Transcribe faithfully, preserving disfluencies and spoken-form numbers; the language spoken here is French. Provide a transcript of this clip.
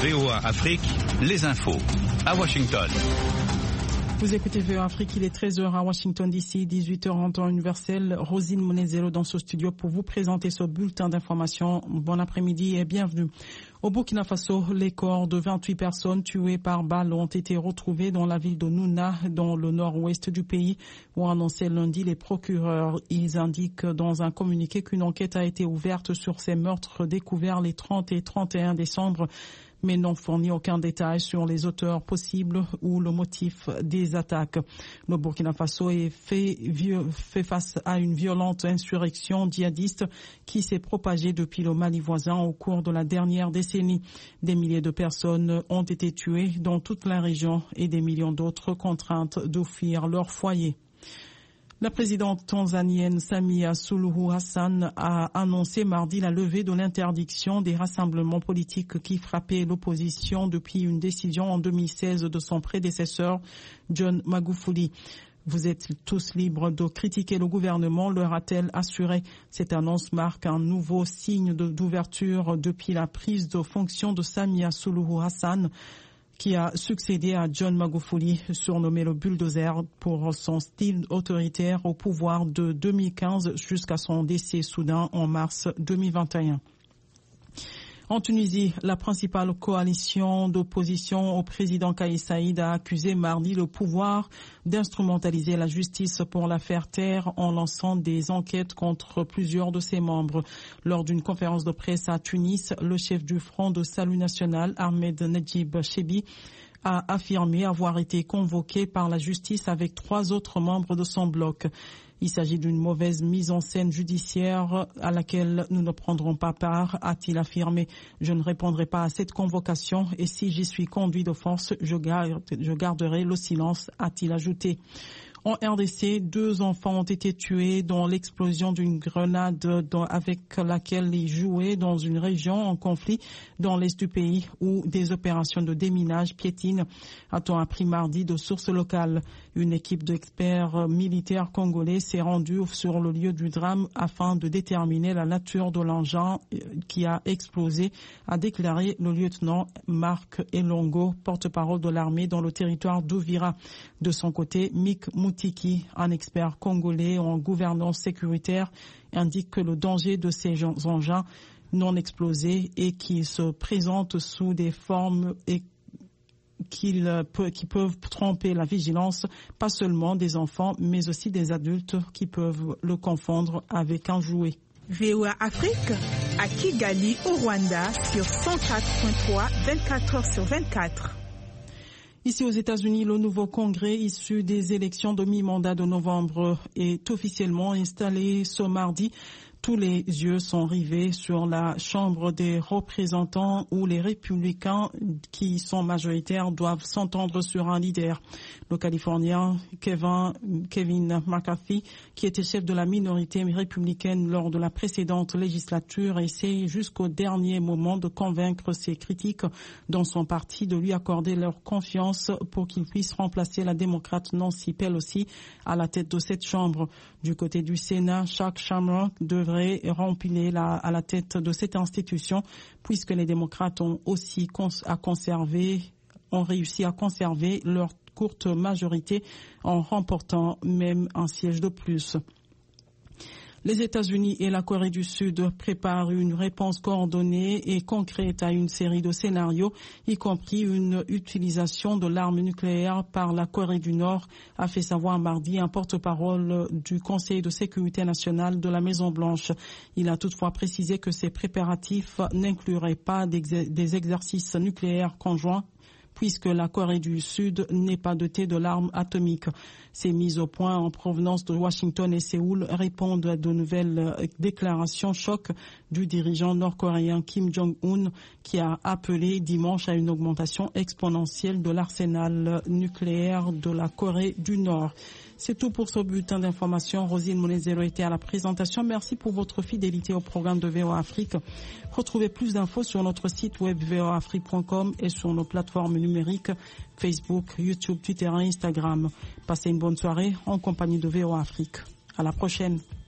V O A Afrique, les infos. À Washington. Vous écoutez V O A Afrique, il est treize heures à Washington D C, dix-huit heures en temps universel. Rosine Monezero dans ce studio pour vous présenter ce bulletin d'information. Bon après-midi et bienvenue. Au Burkina Faso, les corps de vingt-huit personnes tuées par balle ont été retrouvés dans la ville de Nouna, dans le nord-ouest du pays, ont annoncé lundi les procureurs. Ils indiquent dans un communiqué qu'une enquête a été ouverte sur ces meurtres découverts les trente et trente et un décembre, mais n'ont fourni aucun détail sur les auteurs possibles ou le motif des attaques. Le Burkina Faso est fait, fait face à une violente insurrection djihadiste qui s'est propagée depuis le Mali voisin au cours de la dernière décennie. Des milliers de personnes ont été tuées dans toute la région et des millions d'autres contraintes de fuir leur foyer. La présidente tanzanienne Samia Suluhu Hassan a annoncé mardi la levée de l'interdiction des rassemblements politiques qui frappaient l'opposition depuis une décision en deux mille seize de son prédécesseur John Magufuli. Vous êtes tous libres de critiquer le gouvernement, leur a-t-elle assuré. Cette annonce marque un nouveau signe d'ouverture depuis la prise de fonction de Samia Suluhu Hassan, qui a succédé à John Magufuli, surnommé le bulldozer pour son style autoritaire au pouvoir de deux mille quinze jusqu'à son décès soudain en mars deux mille vingt et un. En Tunisie, la principale coalition d'opposition au président Kais Saïed a accusé mardi le pouvoir d'instrumentaliser la justice pour l'affaire Terre en lançant des enquêtes contre plusieurs de ses membres. Lors d'une conférence de presse à Tunis, le chef du Front de Salut National, Ahmed Nedjib Chebi, a affirmé avoir été convoqué par la justice avec trois autres membres de son bloc. Il s'agit d'une mauvaise mise en scène judiciaire à laquelle nous ne prendrons pas part, a-t-il affirmé. Je ne répondrai pas à cette convocation et si j'y suis conduit de force, je, garde, je garderai le silence, a-t-il ajouté. En R D C, deux enfants ont été tués dans l'explosion d'une grenade dans, avec laquelle ils jouaient dans une région en conflit dans l'est du pays où des opérations de déminage piétinent, a-t-on appris mardi de sources locales. Une équipe d'experts militaires congolais s'est rendue sur le lieu du drame afin de déterminer la nature de l'engin qui a explosé, a déclaré le lieutenant Marc Elongo, porte-parole de l'armée dans le territoire d'Ouvira. De son côté, Mick Moutiki, un expert congolais en gouvernance sécuritaire, indique que le danger de ces engins non explosés et qui se présentent sous des formes et qui peuvent tromper la vigilance, pas seulement des enfants, mais aussi des adultes qui peuvent le confondre avec un jouet. V O A Afrique à Kigali, au Rwanda, sur cent quatre point trois, vingt-quatre heures sur vingt-quatre. Ici aux États-Unis, le nouveau Congrès issu des élections de mi-mandat de novembre est officiellement installé ce mardi. Tous les yeux sont rivés sur la Chambre des représentants où les républicains qui sont majoritaires doivent s'entendre sur un leader. Le Californien Kevin, Kevin McCarthy, qui était chef de la minorité républicaine lors de la précédente législature, essaie jusqu'au dernier moment de convaincre ses critiques dans son parti de lui accorder leur confiance pour qu'il puisse remplacer la démocrate Nancy Pelosi à la tête de cette Chambre. Du côté du Sénat, Chuck Schumer devrait remplir la, à la tête de cette institution puisque les démocrates ont aussi cons, à conserver, ont réussi à conserver leur courte majorité en remportant même un siège de plus. Les États-Unis et la Corée du Sud préparent une réponse coordonnée et concrète à une série de scénarios, y compris une utilisation de l'arme nucléaire par la Corée du Nord, a fait savoir mardi un porte-parole du Conseil de sécurité nationale de la Maison-Blanche. Il a toutefois précisé que ces préparatifs n'incluraient pas des exercices nucléaires conjoints, puisque la Corée du Sud n'est pas dotée de l'arme atomique. Ces mises au point en provenance de Washington et Séoul répondent à de nouvelles déclarations choc du dirigeant nord-coréen Kim Jong-un qui a appelé dimanche à une augmentation exponentielle de l'arsenal nucléaire de la Corée du Nord. C'est tout pour ce bulletin d'information. Rosine Monezero était à la présentation. Merci pour votre fidélité au programme de V O A Afrique. Retrouvez plus d'infos sur notre site web v o a afrique point com et sur nos plateformes numériques Facebook, YouTube, Twitter et Instagram. Passez une bonne soirée en compagnie de V O A Afrique. À la prochaine.